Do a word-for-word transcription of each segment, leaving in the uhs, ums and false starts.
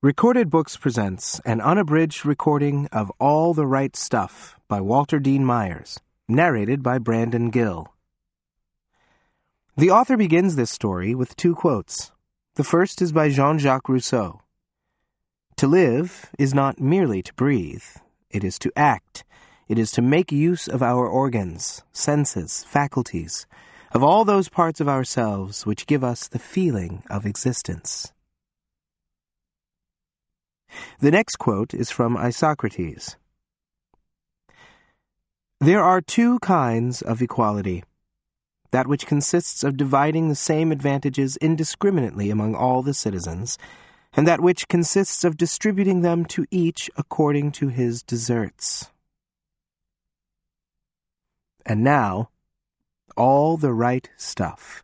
Recorded Books presents an unabridged recording of All the Right Stuff by Walter Dean Myers, narrated by Brandon Gill. The author begins this story with two quotes. The first is by Jean-Jacques Rousseau. To live is not merely to breathe. It is to act. It is to make use of our organs, senses, faculties, of all those parts of ourselves which give us the feeling of existence. The next quote is from Isocrates. There are two kinds of equality. That which consists of dividing the same advantages indiscriminately among all the citizens, and that which consists of distributing them to each according to his deserts. And now, all the right stuff.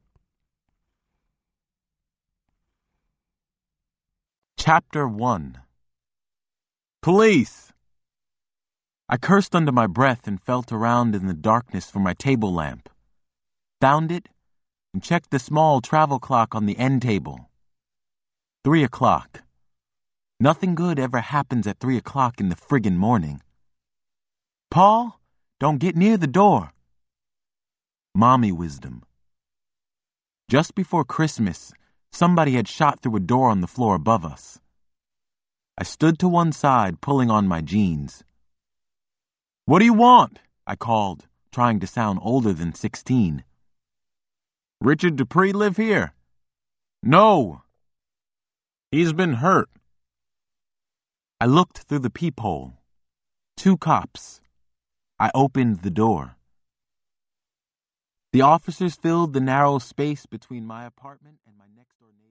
Chapter one. Police! I cursed under my breath and felt around in the darkness for my table lamp. Found it and checked the small travel clock on the end table. Three o'clock. Nothing good ever happens at three o'clock in the friggin' morning. Paul, don't get near the door. Mommy wisdom. Just before Christmas, somebody had shot through a door on the floor above us. I stood to one side, pulling on my jeans. What do you want? I called, trying to sound older than sixteen. Richard Dupree live here? No. He's been hurt. I looked through the peephole. Two cops. I opened the door. The officers filled the narrow space between my apartment and my next-door neighbor.